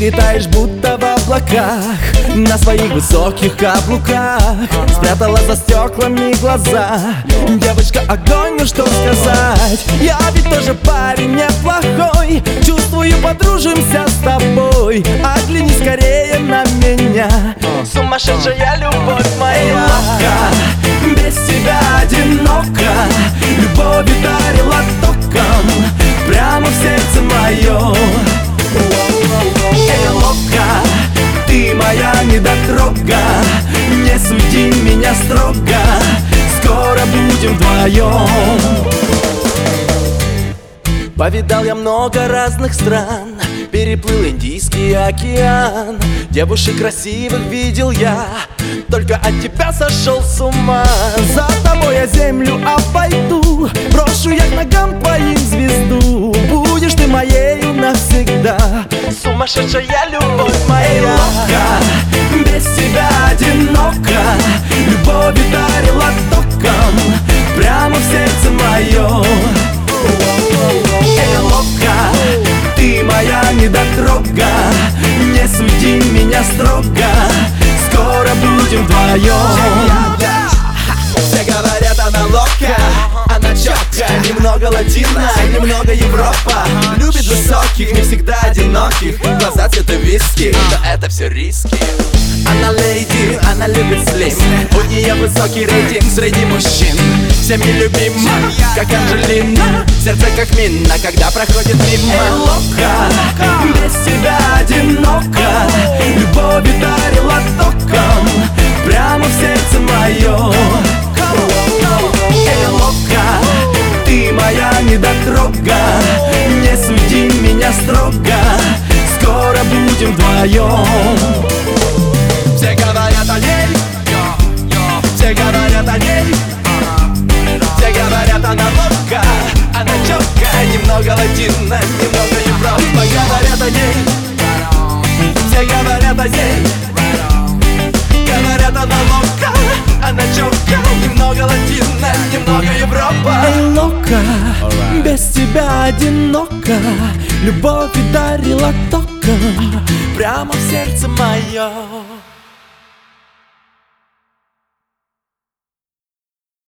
летаешь будто в облаках, на своих высоких каблуках. Спрятала за стеклами глаза. Девочка, огонь, ну что сказать? Я ведь тоже парень неплохой. Чувствую, подружимся с тобой. Огляни скорее на меня, сумасшедшая любовь моя. Ловко, без тебя одиноко, любовь ударила током прямо в сердце мое. Эй, ловко, ты моя недотрога, не суди меня строго, скоро будем вдвоем. Повидал я много разных стран, переплыл Индийский океан. Девушек красивых видел я, только от тебя сошел с ума. За тобой я землю обойду, брошу я к ногам твоим звезду. Будешь ты моею навсегда, сумасшедшая любовь моя. Ловко, без тебя одиноко, любовь ударила током прямо в сердце мое. Эй, ловко, ты моя недотрога, не суди меня строго, скоро будем вдвоем. Все говорят, она ловка, она четкая, немного латина, немного Европа. Любит высоких, не всегда одиноких, глаза цвета виски, но это все риски. Она леди, она любит слим, у нее высокий рейтинг среди мужчин. Всеми любима, как Анджелина, сердце как мина, когда проходит мимо. Эй, ловко, без тебя одиноко, любовь ударила током прямо в сердце мое. Эй, ловко, ты моя недотрога, не суди меня строго, скоро будем вдвоем. Все говорят о ней, все говорят о ней, все говорят, она ловка, она четкая, немного латина, немного Европа. Говорят о ней, все говорят о ней, говорят, она ловка, она четкая, немного латина, немного Европа. Эй, ловка, без тебя одиноко, любовь ударила током прямо в сердце мое.